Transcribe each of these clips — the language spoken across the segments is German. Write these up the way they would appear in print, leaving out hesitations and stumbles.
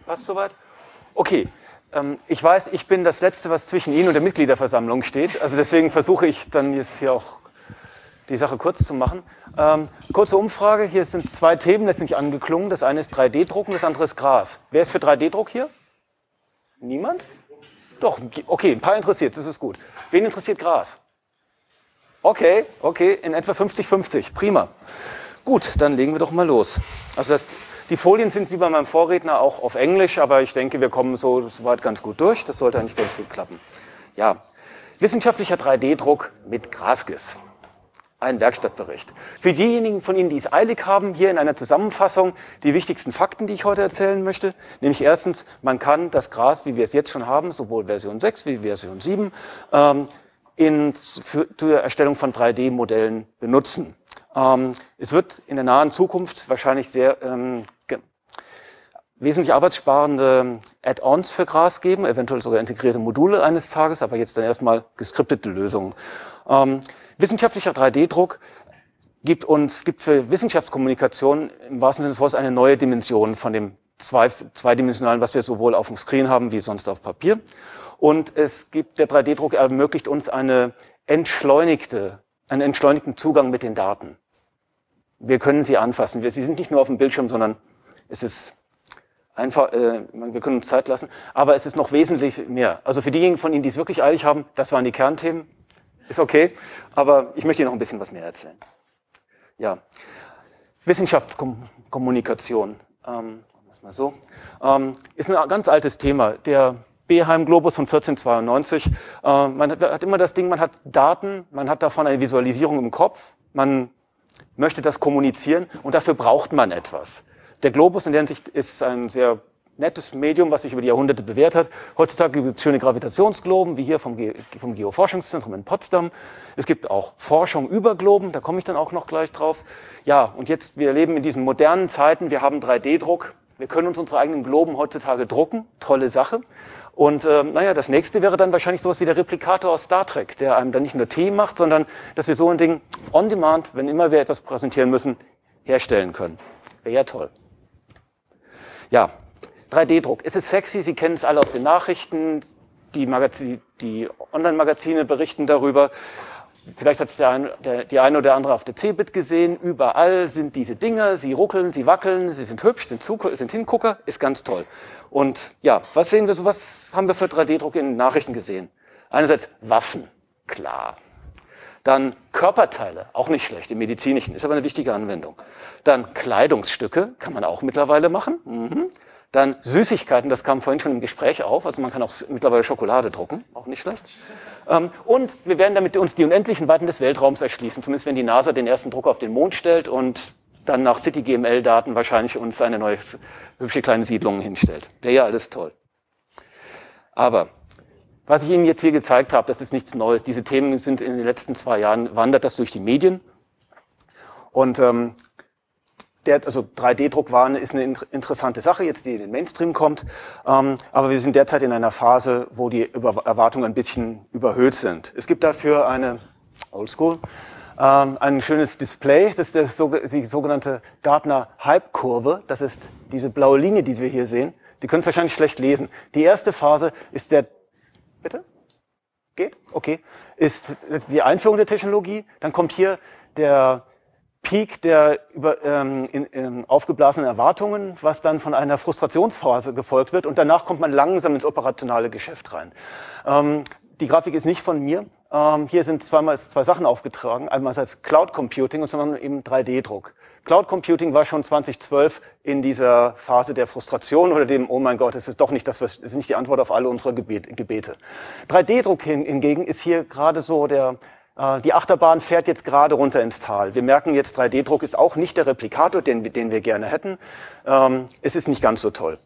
Passt soweit? Okay. Ich weiß, ich bin das Letzte, was zwischen Ihnen und der Mitgliederversammlung steht. Also deswegen versuche ich dann jetzt hier auch die Sache kurz zu machen. Kurze Umfrage. Hier sind zwei Themen letztlich angeklungen. Das eine ist 3D-Drucken, das andere ist Gras. Wer ist für 3D-Druck hier? Niemand? Doch, okay, ein paar interessiert, das ist gut. Wen interessiert Gras? Okay, in etwa 50-50. Prima. Gut, dann legen wir doch mal los. Also die Folien sind wie bei meinem Vorredner auch auf Englisch, aber ich denke, wir kommen so weit ganz gut durch. Das sollte eigentlich ganz gut klappen. Ja, wissenschaftlicher 3D-Druck mit Grasgiss. Ein Werkstattbericht. Für diejenigen von Ihnen, die es eilig haben, hier in einer Zusammenfassung die wichtigsten Fakten, die ich heute erzählen möchte. Nämlich erstens, man kann das Gras, wie wir es jetzt schon haben, sowohl Version 6 wie Version 7, zur Erstellung von 3D-Modellen benutzen. Es wird in der nahen Zukunft wahrscheinlich sehr wesentlich arbeitssparende Add-ons für Gras geben, eventuell sogar integrierte Module eines Tages, aber jetzt dann erstmal geskriptete Lösungen. Wissenschaftlicher 3D-Druck gibt für Wissenschaftskommunikation im wahrsten Sinne des Wortes eine neue Dimension von dem zweidimensionalen, was wir sowohl auf dem Screen haben wie sonst auf Papier. Und der 3D-Druck ermöglicht uns einen entschleunigten Zugang mit den Daten. Wir können sie anfassen. Sie sind nicht nur auf dem Bildschirm, sondern es ist einfach, wir können uns Zeit lassen, aber es ist noch wesentlich mehr. Also für diejenigen von Ihnen, die es wirklich eilig haben, das waren die Kernthemen. Ist okay, aber ich möchte Ihnen noch ein bisschen was mehr erzählen. Ja, Wissenschaftskommunikation, das mal so, ist ein ganz altes Thema. Der Beheim-Globus von 1492. Man hat immer das Ding, man hat Daten, man hat davon eine Visualisierung im Kopf, man möchte das kommunizieren und dafür braucht man etwas. Der Globus in der Hinsicht ist ein sehr nettes Medium, was sich über die Jahrhunderte bewährt hat. Heutzutage gibt es schöne Gravitationsgloben, wie hier vom Geoforschungszentrum in Potsdam. Es gibt auch Forschung über Globen, da komme ich dann auch noch gleich drauf. Ja, und jetzt, wir leben in diesen modernen Zeiten, wir haben 3D-Druck, wir können uns unsere eigenen Globen heutzutage drucken, tolle Sache. Und das nächste wäre dann wahrscheinlich sowas wie der Replikator aus Star Trek, der einem dann nicht nur Tee macht, sondern dass wir so ein Ding on demand, wenn immer wir etwas präsentieren müssen, herstellen können. Wäre ja toll. Ja, 3D-Druck. Es ist sexy, Sie kennen es alle aus den Nachrichten, die Online-Magazine berichten darüber. Vielleicht hat es die eine oder andere auf der CeBIT gesehen. Überall sind diese Dinger, sie ruckeln, sie wackeln, sie sind hübsch, sind Hingucker, ist ganz toll. Und ja, was sehen wir so, was haben wir für 3D-Druck in den Nachrichten gesehen? Einerseits Waffen, klar. Dann Körperteile, auch nicht schlecht, im Medizinischen, ist aber eine wichtige Anwendung. Dann Kleidungsstücke, kann man auch mittlerweile machen. Dann Süßigkeiten, das kam vorhin schon im Gespräch auf, also man kann auch mittlerweile Schokolade drucken, auch nicht schlecht. Und wir werden damit uns die unendlichen Weiten des Weltraums erschließen, zumindest wenn die NASA den ersten Drucker auf den Mond stellt und dann nach CityGML-Daten wahrscheinlich uns eine neue, hübsche kleine Siedlung hinstellt. Wäre ja alles toll. Aber was ich Ihnen jetzt hier gezeigt habe, das ist nichts Neues. Diese Themen sind in den letzten 2 Jahren, wandert das durch die Medien. Und also 3D-Druck ist eine interessante Sache, jetzt die in den Mainstream kommt. Aber wir sind derzeit in einer Phase, wo die Erwartungen ein bisschen überhöht sind. Es gibt dafür Oldschool, ein schönes Display, das ist die sogenannte Gartner-Hype-Kurve. Das ist diese blaue Linie, die wir hier sehen. Sie können es wahrscheinlich schlecht lesen. Die erste Phase ist bitte? Geht? Okay. Ist die Einführung der Technologie. Dann kommt hier der Peak der aufgeblasenen Erwartungen, was dann von einer Frustrationsphase gefolgt wird. Und danach kommt man langsam ins operationale Geschäft rein. Die Grafik ist nicht von mir. Hier sind zwei Sachen aufgetragen. Einmal als Cloud Computing und zum anderen eben 3D-Druck. Cloud Computing war schon 2012 in dieser Phase der Frustration oder dem, oh mein Gott, es ist doch nicht es ist nicht die Antwort auf alle unsere Gebete. 3D-Druck hingegen ist hier gerade so die Achterbahn fährt jetzt gerade runter ins Tal. Wir merken jetzt, 3D-Druck ist auch nicht der Replikator, den wir gerne hätten. Es ist nicht ganz so toll.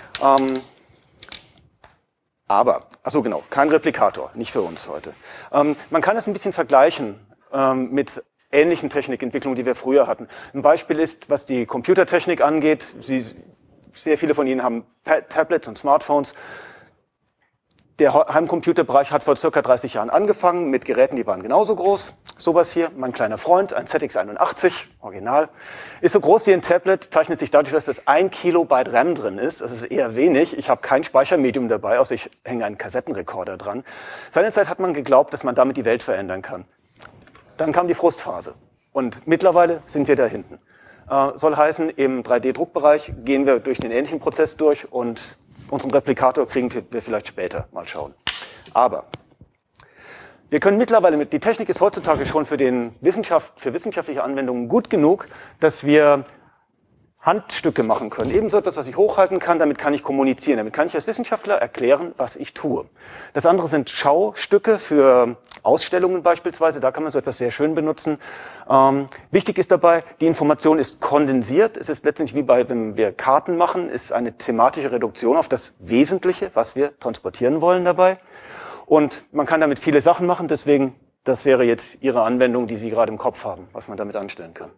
Also genau, kein Replikator, nicht für uns heute. Man kann es ein bisschen vergleichen mit ähnlichen Technikentwicklungen, die wir früher hatten. Ein Beispiel ist, was die Computertechnik angeht. Sehr viele von Ihnen haben Tablets und Smartphones. Der Heimcomputerbereich hat vor circa 30 Jahren angefangen mit Geräten, die waren genauso groß. Sowas hier, mein kleiner Freund, ein ZX81, Original. Ist so groß wie ein Tablet, zeichnet sich dadurch, dass das 1 Kilobyte RAM drin ist. Das ist eher wenig. Ich habe kein Speichermedium dabei, außer ich hänge einen Kassettenrekorder dran. Seinerzeit hat man geglaubt, dass man damit die Welt verändern kann. Dann kam die Frustphase. Und mittlerweile sind wir da hinten. Soll heißen, im 3D-Druckbereich gehen wir durch den ähnlichen Prozess durch und unseren Replikator kriegen wir vielleicht später. Mal schauen. Aber wir können mittlerweile, die Technik ist heutzutage schon für wissenschaftliche Anwendungen gut genug, dass wir Handstücke machen können. Ebenso etwas, was ich hochhalten kann, damit kann ich kommunizieren. Damit kann ich als Wissenschaftler erklären, was ich tue. Das andere sind Schaustücke für Ausstellungen beispielsweise. Da kann man so etwas sehr schön benutzen. Wichtig ist dabei, die Information ist kondensiert. Es ist letztendlich wie wenn wir Karten machen, ist eine thematische Reduktion auf das Wesentliche, was wir transportieren wollen dabei. Und man kann damit viele Sachen machen. Deswegen, das wäre jetzt Ihre Anwendung, die Sie gerade im Kopf haben, was man damit anstellen kann.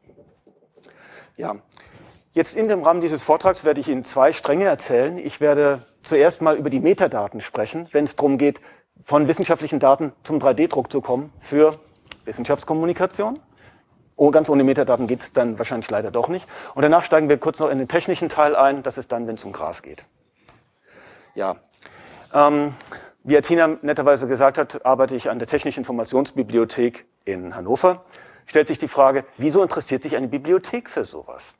Ja. Jetzt in dem Rahmen dieses Vortrags werde ich Ihnen 2 Stränge erzählen. Ich werde zuerst mal über die Metadaten sprechen, wenn es darum geht, von wissenschaftlichen Daten zum 3D-Druck zu kommen für Wissenschaftskommunikation. Oh, ganz ohne Metadaten geht es dann wahrscheinlich leider doch nicht. Und danach steigen wir kurz noch in den technischen Teil ein. Das ist dann, wenn es um Gras geht. Ja, wie Tina netterweise gesagt hat, arbeite ich an der Technischen Informationsbibliothek in Hannover. Stellt sich die Frage, wieso interessiert sich eine Bibliothek für sowas?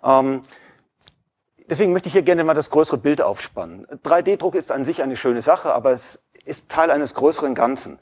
Deswegen möchte ich hier gerne mal das größere Bild aufspannen. 3D-Druck ist an sich eine schöne Sache, aber es ist Teil eines größeren Ganzen.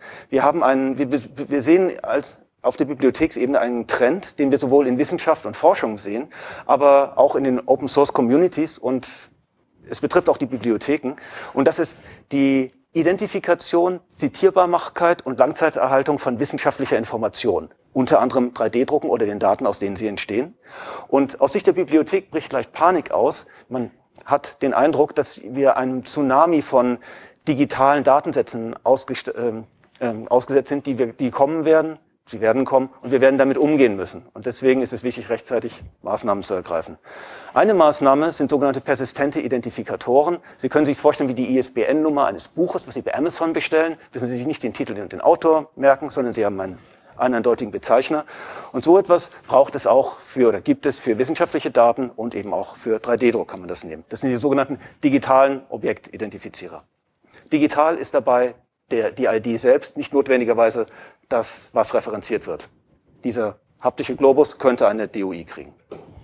Wir sehen auf der Bibliotheksebene einen Trend, den wir sowohl in Wissenschaft und Forschung sehen, aber auch in den Open-Source-Communities, und es betrifft auch die Bibliotheken. Und das ist die Identifikation, Zitierbarmachkeit und Langzeiterhaltung von wissenschaftlicher Information. Unter anderem 3D-Drucken oder den Daten, aus denen sie entstehen. Und aus Sicht der Bibliothek bricht leicht Panik aus. Man hat den Eindruck, dass wir einem Tsunami von digitalen Datensätzen ausgesetzt sind, die kommen werden. Sie werden kommen und wir werden damit umgehen müssen. Und deswegen ist es wichtig, rechtzeitig Maßnahmen zu ergreifen. Eine Maßnahme sind sogenannte persistente Identifikatoren. Sie können sich vorstellen wie die ISBN-Nummer eines Buches, was Sie bei Amazon bestellen. Müssen Sie sich nicht den Titel und den Autor merken, sondern Sie haben einen eindeutigen Bezeichner. Und so etwas braucht es auch gibt es für wissenschaftliche Daten und eben auch für 3D-Druck kann man das nehmen. Das sind die sogenannten digitalen Objektidentifizierer. Digital ist dabei die ID selbst, nicht notwendigerweise das, was referenziert wird. Dieser haptische Globus könnte eine DOI kriegen.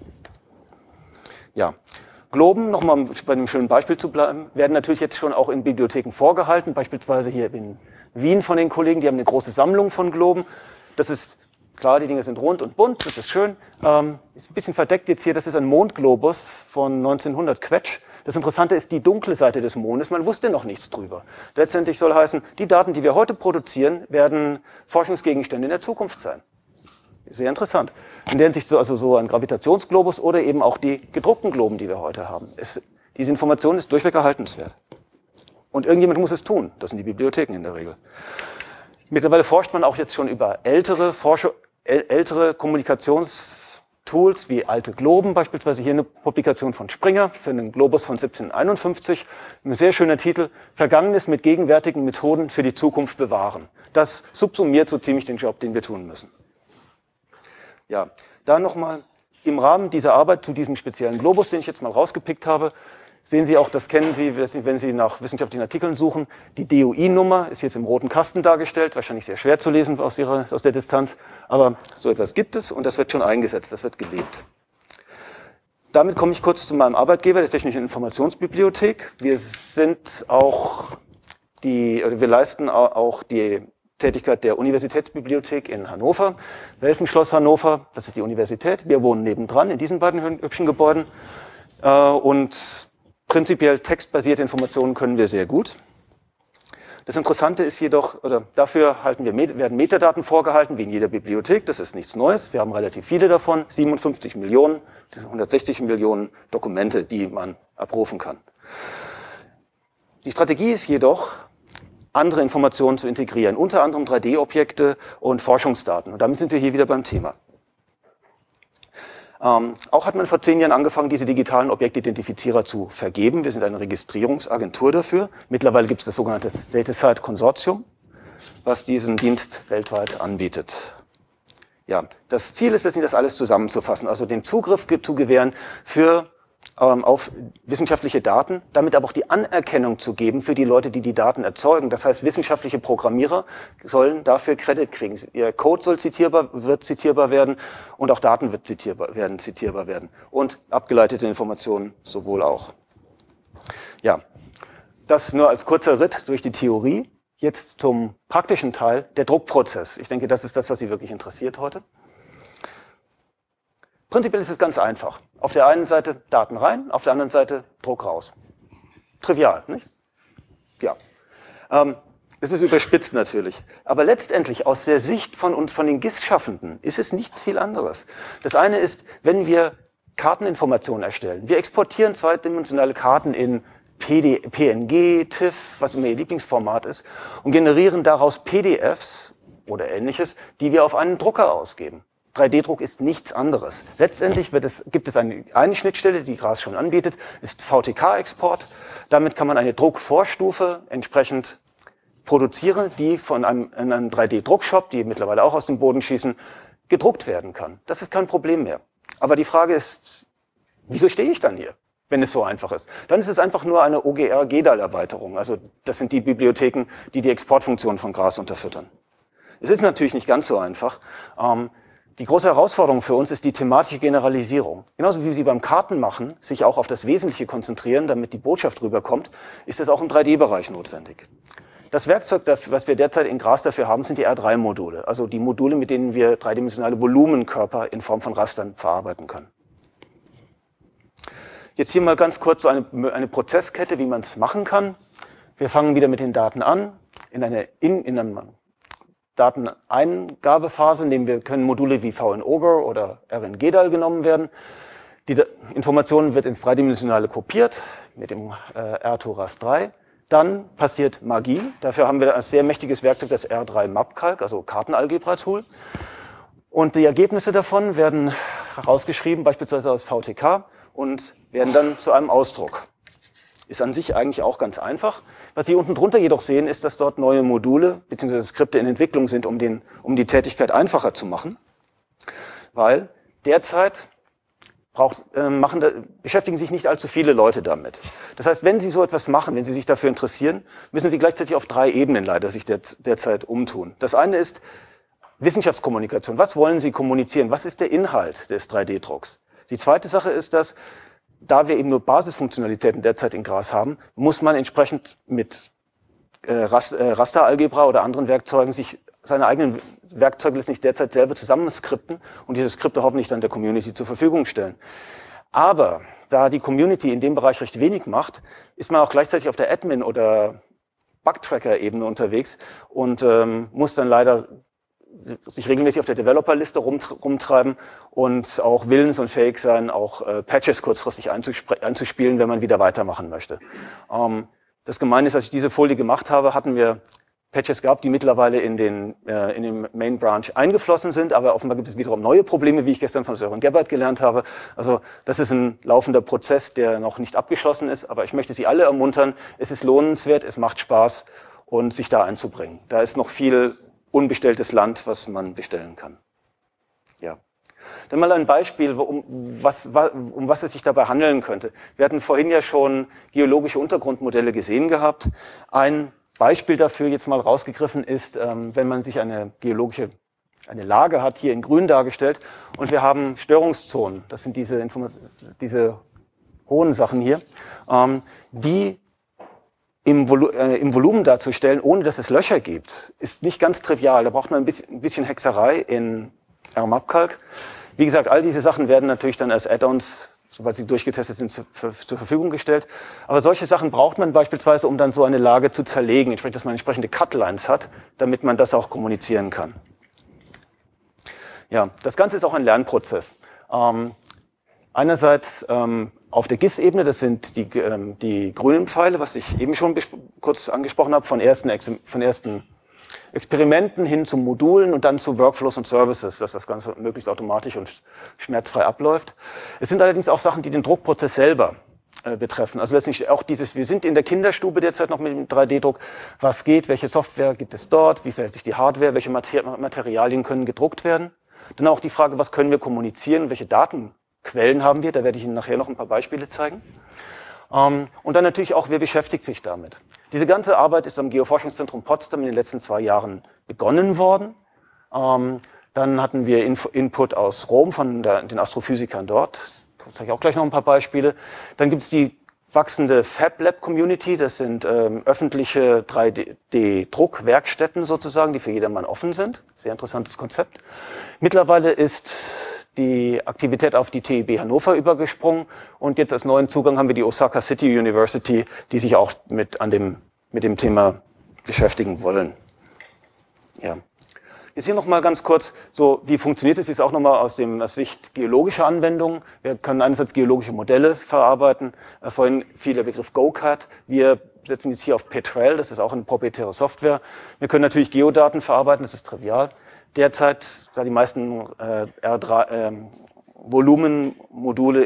Ja. Globen, nochmal bei einem schönen Beispiel zu bleiben, werden natürlich jetzt schon auch in Bibliotheken vorgehalten, beispielsweise hier in Wien von den Kollegen, die haben eine große Sammlung von Globen. Das ist klar, die Dinge sind rund und bunt, das ist schön. Ist ein bisschen verdeckt jetzt hier, das ist ein Mondglobus von 1900 Quetsch. Das Interessante ist die dunkle Seite des Mondes, man wusste noch nichts drüber. Letztendlich soll heißen, die Daten, die wir heute produzieren, werden Forschungsgegenstände in der Zukunft sein. Sehr interessant. In der Hinsicht also so ein Gravitationsglobus oder eben auch die gedruckten Globen, die wir heute haben. Diese Information ist durchweg erhaltenswert. Und irgendjemand muss es tun. Das sind die Bibliotheken in der Regel. Mittlerweile forscht man auch jetzt schon über ältere Kommunikationstools wie alte Globen, beispielsweise hier eine Publikation von Springer für einen Globus von 1751. Ein sehr schöner Titel, Vergangenes mit gegenwärtigen Methoden für die Zukunft bewahren. Das subsumiert so ziemlich den Job, den wir tun müssen. Ja, da nochmal im Rahmen dieser Arbeit zu diesem speziellen Globus, den ich jetzt mal rausgepickt habe, sehen Sie auch, das kennen Sie, wenn Sie nach wissenschaftlichen Artikeln suchen. Die DOI-Nummer ist jetzt im roten Kasten dargestellt, wahrscheinlich sehr schwer zu lesen aus der Distanz, aber so etwas gibt es und das wird schon eingesetzt, das wird gelebt. Damit komme ich kurz zu meinem Arbeitgeber, der Technischen Informationsbibliothek. Wir leisten auch die Tätigkeit der Universitätsbibliothek in Hannover, Welfenschloss Hannover, das ist die Universität. Wir wohnen nebendran in diesen beiden hübschen Gebäuden und prinzipiell textbasierte Informationen können wir sehr gut. Das Interessante ist jedoch, dafür werden Metadaten vorgehalten, wie in jeder Bibliothek, das ist nichts Neues. Wir haben relativ viele davon, 57 Millionen, 160 Millionen Dokumente, die man abrufen kann. Die Strategie ist jedoch, andere Informationen zu integrieren, unter anderem 3D-Objekte und Forschungsdaten. Und damit sind wir hier wieder beim Thema. Auch hat man vor 10 Jahren angefangen, diese digitalen Objektidentifizierer zu vergeben. Wir sind eine Registrierungsagentur dafür. Mittlerweile gibt es das sogenannte DataCite Konsortium, was diesen Dienst weltweit anbietet. Ja, das Ziel ist es, das alles zusammenzufassen, also den Zugriff zu gewähren auf wissenschaftliche Daten, damit aber auch die Anerkennung zu geben für die Leute, die die Daten erzeugen. Das heißt, wissenschaftliche Programmierer sollen dafür Credit kriegen. Ihr Code wird zitierbar werden und auch Daten wird zitierbar werden. Und abgeleitete Informationen sowohl auch. Ja, das nur als kurzer Ritt durch die Theorie. Jetzt zum praktischen Teil, der Druckprozess. Ich denke, das ist das, was Sie wirklich interessiert heute. Prinzipiell ist es ganz einfach. Auf der einen Seite Daten rein, auf der anderen Seite Druck raus. Trivial, nicht? Ja. Es ist überspitzt natürlich. Aber letztendlich aus der Sicht von uns, von den GIS-Schaffenden, ist es nichts viel anderes. Das eine ist, wenn wir Karteninformationen erstellen. Wir exportieren zweidimensionale Karten in PNG, TIFF, was immer Ihr Lieblingsformat ist, und generieren daraus PDFs oder Ähnliches, die wir auf einen Drucker ausgeben. 3D-Druck ist nichts anderes. Letztendlich gibt es eine Schnittstelle, die GRAS schon anbietet, ist VTK-Export. Damit kann man eine Druckvorstufe entsprechend produzieren, die von einem 3D-Druckshop, die mittlerweile auch aus dem Boden schießen, gedruckt werden kann. Das ist kein Problem mehr. Aber die Frage ist, wieso stehe ich dann hier, wenn es so einfach ist? Dann ist es einfach nur eine OGR-GDAL-Erweiterung. Also das sind die Bibliotheken, die die Exportfunktionen von GRAS unterfüttern. Es ist natürlich nicht ganz so einfach. Die große Herausforderung für uns ist die thematische Generalisierung. Genauso wie Sie beim Kartenmachen sich auch auf das Wesentliche konzentrieren, damit die Botschaft rüberkommt, ist es auch im 3D-Bereich notwendig. Das Werkzeug, was wir derzeit in GRAS dafür haben, sind die R3-Module. Also die Module, mit denen wir dreidimensionale Volumenkörper in Form von Rastern verarbeiten können. Jetzt hier mal ganz kurz so eine Prozesskette, wie man es machen kann. Wir fangen wieder mit den Daten an. In einer Dateneingabephase können Module wie VN-Ogre oder RN-GDAL genommen werden. Die Information wird ins Dreidimensionale kopiert mit dem R2RAS3. Dann passiert Magie. Dafür haben wir ein sehr mächtiges Werkzeug, das R3-MapCalc, also Kartenalgebra-Tool. Und die Ergebnisse davon werden herausgeschrieben, beispielsweise aus VTK, und werden dann zu einem Ausdruck. Ist an sich eigentlich auch ganz einfach. Was Sie unten drunter jedoch sehen, ist, dass dort neue Module bzw. Skripte in Entwicklung sind, um die Tätigkeit einfacher zu machen. Weil derzeit beschäftigen sich nicht allzu viele Leute damit. Das heißt, wenn Sie so etwas machen, wenn Sie sich dafür interessieren, müssen Sie gleichzeitig auf 3 Ebenen leider sich derzeit umtun. Das eine ist Wissenschaftskommunikation. Was wollen Sie kommunizieren? Was ist der Inhalt des 3D-Drucks? Die zweite Sache ist, dass da wir eben nur Basisfunktionalitäten derzeit in GRAS haben, muss man entsprechend mit Rasteralgebra oder anderen Werkzeugen sich seine eigenen Werkzeuge letztlich derzeit selber zusammenskripten und diese Skripte hoffentlich dann der Community zur Verfügung stellen. Aber da die Community in dem Bereich recht wenig macht, ist man auch gleichzeitig auf der Admin- oder Bugtracker-Ebene unterwegs und muss dann leider sich regelmäßig auf der Developer-Liste rumtreiben und auch willens und fähig sein, auch Patches kurzfristig einzuspielen, wenn man wieder weitermachen möchte. Das Gemeine ist, als ich diese Folie gemacht habe, hatten wir Patches gehabt, die mittlerweile in den Main Branch eingeflossen sind, aber offenbar gibt es wiederum neue Probleme, wie ich gestern von Sören Gebhardt gelernt habe. Also das ist ein laufender Prozess, der noch nicht abgeschlossen ist, aber ich möchte Sie alle ermuntern, es ist lohnenswert, es macht Spaß und sich da einzubringen. Da ist noch viel unbestelltes Land, was man bestellen kann. Ja. Dann mal ein Beispiel, um was es sich dabei handeln könnte. Wir hatten vorhin ja schon geologische Untergrundmodelle gesehen gehabt. Ein Beispiel dafür jetzt mal rausgegriffen ist, wenn man sich eine Lage hat, hier in grün dargestellt, und wir haben Störungszonen. Das sind diese hohen Sachen hier, die im Volumen darzustellen, ohne dass es Löcher gibt, ist nicht ganz trivial. Da braucht man ein bisschen Hexerei in R-MapCalc. Wie gesagt, all diese Sachen werden natürlich dann als Add-ons, sobald sie durchgetestet sind, zur Verfügung gestellt. Aber solche Sachen braucht man beispielsweise, um dann so eine Lage zu zerlegen, entsprechend, dass man entsprechende Cutlines hat, damit man das auch kommunizieren kann. Ja, das Ganze ist auch ein Lernprozess. Einerseits auf der GIS-Ebene, das sind die grünen Pfeile, was ich eben schon kurz angesprochen habe, von ersten Experimenten hin zu Modulen und dann zu Workflows und Services, dass das Ganze möglichst automatisch und schmerzfrei abläuft. Es sind allerdings auch Sachen, die den Druckprozess selber betreffen. Also letztlich auch dieses, wir sind in der Kinderstube derzeit noch mit dem 3D-Druck. Was geht? Welche Software gibt es dort? Wie verhält sich die Hardware? Welche Materialien können gedruckt werden? Dann auch die Frage, was können wir kommunizieren? Welche Datenquellen haben wir? Da werde ich Ihnen nachher noch ein paar Beispiele zeigen. Und dann natürlich auch, wer beschäftigt sich damit? Diese ganze Arbeit ist am Geoforschungszentrum Potsdam in den letzten 2 Jahren begonnen worden. Dann hatten wir Input aus Rom von den Astrophysikern dort. Ich zeige auch gleich noch ein paar Beispiele. Dann gibt es die wachsende Fab Lab Community. Das sind öffentliche 3D-Druckwerkstätten sozusagen, die für jedermann offen sind. Sehr interessantes Konzept. Mittlerweile ist die Aktivität auf die TIB Hannover übergesprungen und jetzt als neuen Zugang haben wir die Osaka City University, die sich auch mit dem Thema beschäftigen wollen. Ja. Jetzt hier nochmal ganz kurz, so wie funktioniert es jetzt auch nochmal aus Sicht geologischer Anwendungen. Wir können einerseits geologische Modelle verarbeiten, vorhin fiel der Begriff GoCAD. Wir setzen jetzt hier auf Petrel, das ist auch eine proprietäre Software. Wir können natürlich Geodaten verarbeiten, das ist trivial. Derzeit, da die meisten Volumenmodule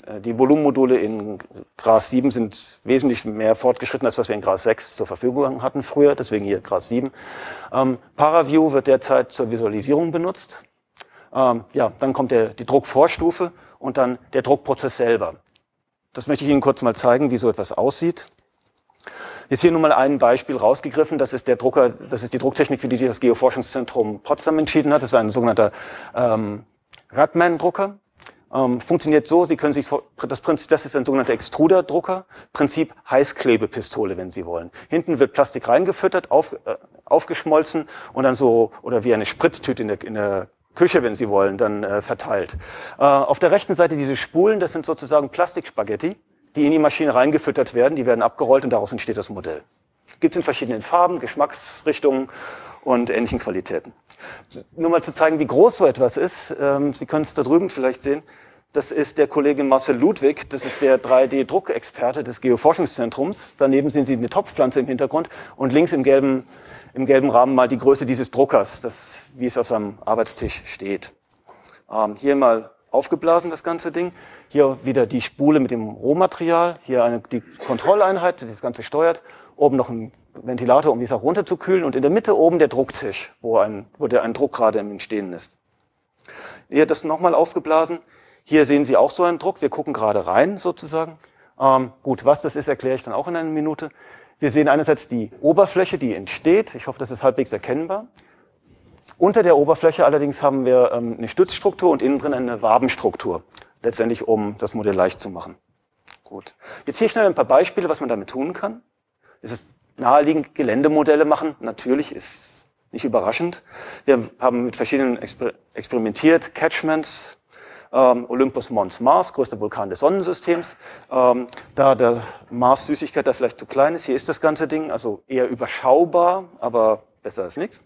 in GRAS 7 sind wesentlich mehr fortgeschritten, als was wir in GRAS 6 zur Verfügung hatten früher, deswegen hier GRAS 7. ParaView wird derzeit zur Visualisierung benutzt. Ja, dann kommt die Druckvorstufe und dann der Druckprozess selber. Das möchte ich Ihnen kurz mal zeigen, wie so etwas aussieht. Jetzt hier nur mal ein Beispiel rausgegriffen. Das ist die Drucktechnik, für die sich das Geoforschungszentrum Potsdam entschieden hat. Das ist ein sogenannter Radman-Drucker. Funktioniert so, Sie können sich das ist ein sogenannter Extruder-Drucker. Prinzip Heißklebepistole, wenn Sie wollen. Hinten wird Plastik reingefüttert, aufgeschmolzen und dann so, oder wie eine Spritztüte in der Küche, wenn Sie wollen, dann verteilt. Auf der rechten Seite diese Spulen, das sind sozusagen Plastikspaghetti, die in die Maschine reingefüttert werden, die werden abgerollt und daraus entsteht das Modell. Gibt es in verschiedenen Farben, Geschmacksrichtungen und ähnlichen Qualitäten. Nur mal zu zeigen, wie groß so etwas ist. Sie können es da drüben vielleicht sehen. Das ist der Kollege Marcel Ludwig, das ist der 3D-Druckexperte des Geoforschungszentrums. Daneben sehen Sie eine Topfpflanze im Hintergrund und links im gelben Rahmen mal die Größe dieses Druckers, wie es auf seinem Arbeitstisch steht. Hier mal aufgeblasen, das ganze Ding. Hier wieder die Spule mit dem Rohmaterial. Hier die Kontrolleinheit, die das Ganze steuert. Oben noch ein Ventilator, um die Sache runterzukühlen. Und in der Mitte oben der Drucktisch, wo ein Druck gerade im Entstehen ist. Hier das nochmal aufgeblasen. Hier sehen Sie auch so einen Druck. Wir gucken gerade rein, sozusagen. Gut, was das ist, erkläre ich dann auch in einer Minute. Wir sehen einerseits die Oberfläche, die entsteht. Ich hoffe, das ist halbwegs erkennbar. Unter der Oberfläche allerdings haben wir eine Stützstruktur und innen drin eine Wabenstruktur. Letztendlich, um das Modell leicht zu machen. Gut. Jetzt hier schnell ein paar Beispiele, was man damit tun kann. Es ist naheliegend, Geländemodelle machen. Natürlich ist nicht überraschend. Wir haben mit verschiedenen experimentiert. Catchments, Olympus Mons Mars, größter Vulkan des Sonnensystems. Da der Mars-Süßigkeit da vielleicht zu klein ist, hier ist das ganze Ding, also eher überschaubar, aber besser als nichts.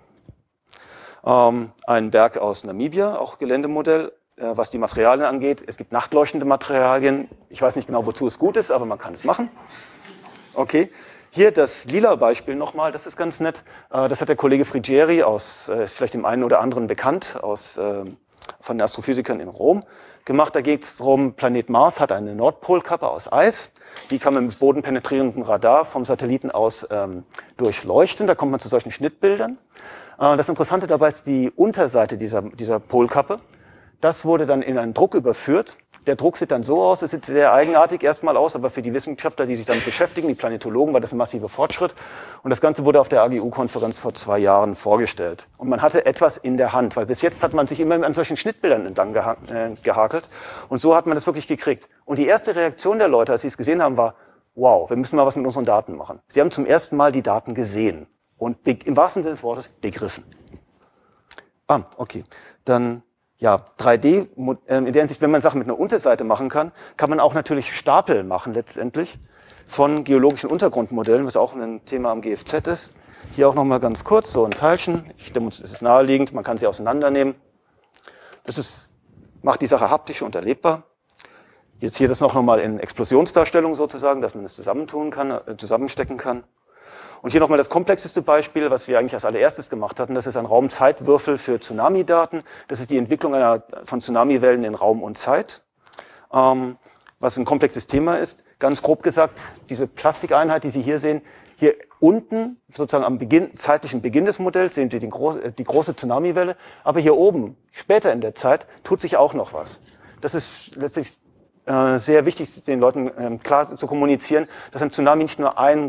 Ein Berg aus Namibia, auch Geländemodell. Was die Materialien angeht, es gibt nachtleuchtende Materialien. Ich weiß nicht genau, wozu es gut ist, aber man kann es machen. Okay, hier das lila Beispiel nochmal, das ist ganz nett. Das hat der Kollege Frigieri ist vielleicht dem einen oder anderen bekannt, von den Astrophysikern in Rom gemacht. Da geht es darum, Planet Mars hat eine Nordpolkappe aus Eis. Die kann man mit bodenpenetrierendem Radar vom Satelliten aus durchleuchten. Da kommt man zu solchen Schnittbildern. Das Interessante dabei ist die Unterseite dieser Polkappe. Das wurde dann in einen Druck überführt. Der Druck sieht dann so aus, es sieht sehr eigenartig erstmal aus, aber für die Wissenschaftler, die sich damit beschäftigen, die Planetologen, war das ein massiver Fortschritt. Und das Ganze wurde auf der AGU-Konferenz vor 2 Jahren vorgestellt. Und man hatte etwas in der Hand, weil bis jetzt hat man sich immer an solchen Schnittbildern entlang gehakelt. Und so hat man das wirklich gekriegt. Und die erste Reaktion der Leute, als sie es gesehen haben, war, wow, wir müssen mal was mit unseren Daten machen. Sie haben zum ersten Mal die Daten gesehen und im wahrsten Sinne des Wortes begriffen. Okay, dann... Ja, 3D, in der Hinsicht, wenn man Sachen mit einer Unterseite machen kann, kann man auch natürlich Stapel machen letztendlich von geologischen Untergrundmodellen, was auch ein Thema am GFZ ist. Hier auch nochmal ganz kurz, so ein Teilchen. Es ist naheliegend, man kann sie auseinandernehmen. Macht die Sache haptisch und erlebbar. Jetzt hier das nochmal in Explosionsdarstellung sozusagen, dass man es zusammenstecken kann. Und hier nochmal das komplexeste Beispiel, was wir eigentlich als allererstes gemacht hatten. Das ist ein Raumzeitwürfel für Tsunami-Daten. Das ist die Entwicklung von Tsunamiwellen in Raum und Zeit, was ein komplexes Thema ist. Ganz grob gesagt, diese Plastikeinheit, die Sie hier sehen, hier unten, sozusagen am zeitlichen Beginn des Modells, sehen Sie die große Tsunamiwelle. Aber hier oben, später in der Zeit, tut sich auch noch was. Das ist letztlich sehr wichtig, den Leuten klar zu kommunizieren, dass ein Tsunami nicht nur eine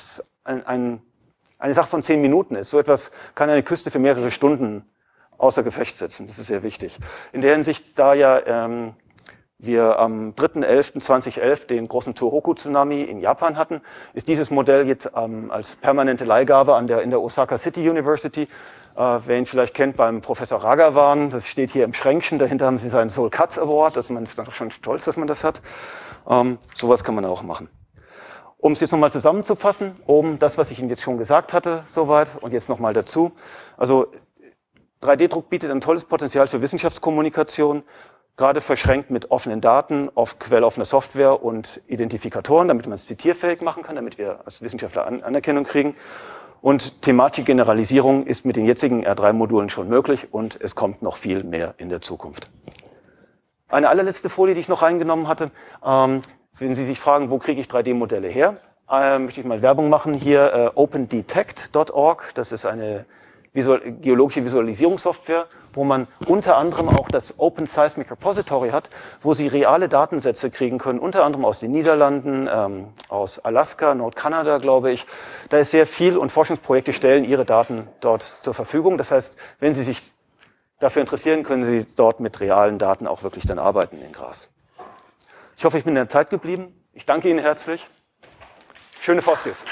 Sache von 10 Minuten ist. So etwas kann eine Küste für mehrere Stunden außer Gefecht setzen. Das ist sehr wichtig. In der Hinsicht, da ja wir am 3.11.2011 den großen Tohoku-Tsunami in Japan hatten, ist dieses Modell jetzt als permanente Leihgabe in der Osaka City University. Wer ihn vielleicht kennt, beim Professor Ragavan, das steht hier im Schränkchen, dahinter haben sie seinen Soul Katz Award, man ist doch schon stolz, dass man das hat. Sowas kann man auch machen. Um es jetzt nochmal zusammenzufassen, oben das, was ich Ihnen jetzt schon gesagt hatte, soweit, und jetzt nochmal dazu. Also 3D-Druck bietet ein tolles Potenzial für Wissenschaftskommunikation, gerade verschränkt mit offenen Daten, quelloffener Software und Identifikatoren, damit man es zitierfähig machen kann, damit wir als Wissenschaftler Anerkennung kriegen. Und thematische Generalisierung ist mit den jetzigen R3-Modulen schon möglich und es kommt noch viel mehr in der Zukunft. Eine allerletzte Folie, die ich noch reingenommen hatte, wenn Sie sich fragen, wo kriege ich 3D-Modelle her, möchte ich mal Werbung machen. Hier opendetect.org, das ist eine geologische Visualisierungssoftware, wo man unter anderem auch das Open Seismic Repository hat, wo Sie reale Datensätze kriegen können, unter anderem aus den Niederlanden, aus Alaska, Nordkanada, glaube ich. Da ist sehr viel und Forschungsprojekte stellen ihre Daten dort zur Verfügung. Das heißt, wenn Sie sich dafür interessieren, können Sie dort mit realen Daten auch wirklich dann arbeiten in Graz. Ich hoffe, ich bin in der Zeit geblieben. Ich danke Ihnen herzlich. Schöne Foskis.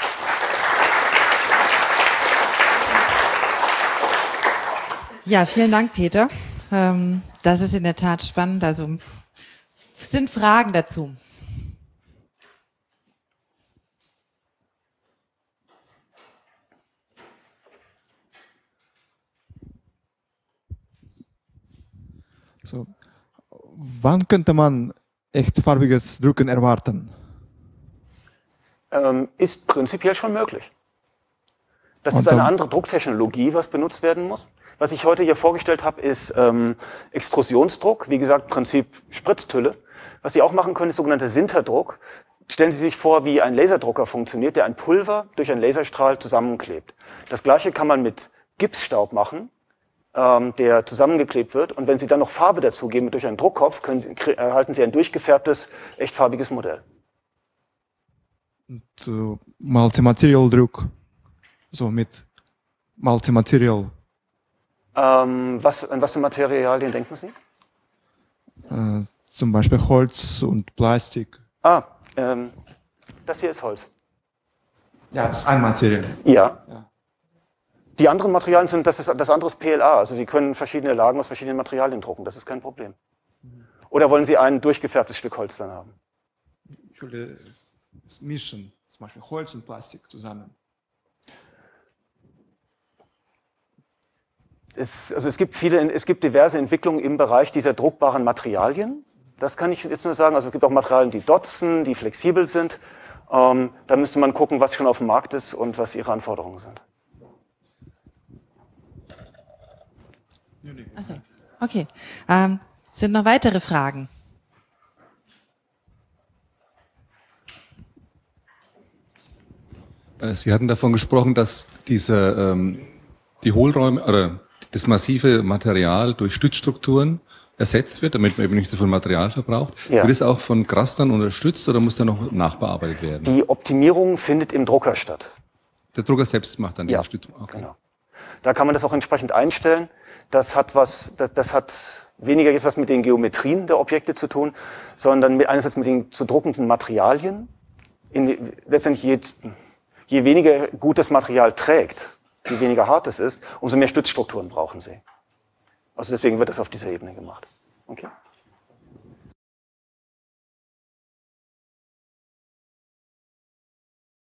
Ja, vielen Dank, Peter. Das ist in der Tat spannend. Also sind Fragen dazu? So, wann könnte man echtfarbiges Drucken erwarten? Ist prinzipiell schon möglich. Das ist eine andere Drucktechnologie, was benutzt werden muss. Was ich heute hier vorgestellt habe, ist Extrusionsdruck, wie gesagt, Prinzip Spritztülle. Was Sie auch machen können, ist sogenannter Sinterdruck. Stellen Sie sich vor, wie ein Laserdrucker funktioniert, der ein Pulver durch einen Laserstrahl zusammenklebt. Das Gleiche kann man mit Gipsstaub machen, der zusammengeklebt wird. Und wenn Sie dann noch Farbe dazugeben durch einen Druckkopf, erhalten Sie ein durchgefärbtes, echtfarbiges Modell. Und Multimaterial-Druck, so mit Multimaterial. An was für Materialien denken Sie? Zum Beispiel Holz und Plastik. Das hier ist Holz. Ja, das ist ein Material. Ja. Die anderen Materialien das andere ist PLA, also Sie können verschiedene Lagen aus verschiedenen Materialien drucken, das ist kein Problem. Oder wollen Sie ein durchgefärbtes Stück Holz dann haben? Ich würde es mischen, zum Beispiel Holz und Plastik zusammen. Es gibt diverse Entwicklungen im Bereich dieser druckbaren Materialien. Das kann ich jetzt nur sagen. Also es gibt auch Materialien, die dotzen, die flexibel sind. Da müsste man gucken, was schon auf dem Markt ist und was ihre Anforderungen sind. Achso, okay. Sind noch weitere Fragen? Sie hatten davon gesprochen, dass die Hohlräume oder das massive Material durch Stützstrukturen ersetzt wird, damit man eben nicht so viel Material verbraucht. Ja. Wird es auch von Graz dann unterstützt oder muss da noch nachbearbeitet werden? Die Optimierung findet im Drucker statt. Der Drucker selbst macht dann diese Stützung? Okay. Genau. Da kann man das auch entsprechend einstellen. Das hat weniger jetzt was mit den Geometrien der Objekte zu tun, sondern einerseits mit den zu druckenden Materialien. Letztendlich je weniger gut das Material trägt, je weniger hart es ist, umso mehr Stützstrukturen brauchen Sie. Also deswegen wird das auf dieser Ebene gemacht. Okay.